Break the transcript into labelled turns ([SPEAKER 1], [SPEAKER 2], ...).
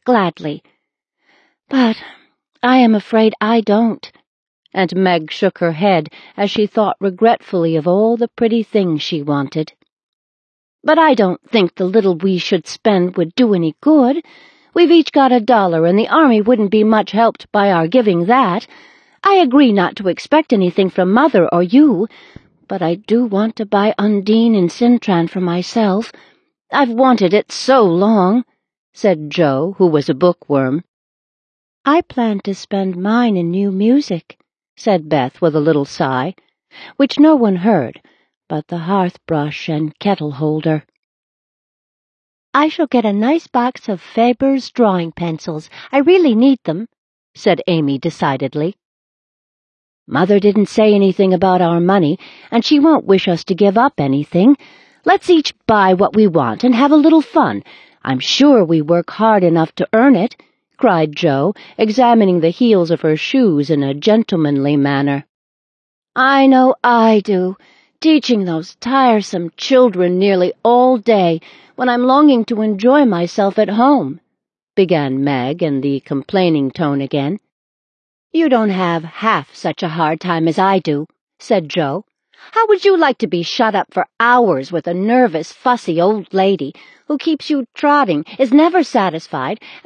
[SPEAKER 1] gladly. But I am afraid I don't." And Meg shook her head as she thought regretfully of all the pretty things she wanted. "But I don't think the little we should spend would do any good. We've each got $1, and the army wouldn't be much helped by our giving that. I agree not to expect anything from Mother or you, but I do want to buy Undine and Cintran for myself. I've wanted it so long," said Jo, who was a bookworm. "I plan to spend mine in new music," said Beth with a little sigh, which no one heard but the hearth-brush and kettle-holder. "I shall get a nice box of Faber's drawing pencils. I really need them," said Amy decidedly. "Mother didn't say anything about our money, and she won't wish us to give up anything. Let's each buy what we want and have a little fun. I'm sure we work hard enough to earn it," cried Jo, examining the heels of her shoes in a gentlemanly manner. "I know I do, teaching those tiresome children nearly all day when I'm longing to enjoy myself at home," began Meg in the complaining tone again. "You don't have half such a hard time as I do," said Jo. "How would you like to be shut up for hours with a nervous, fussy old lady who keeps you trotting, is never satisfied,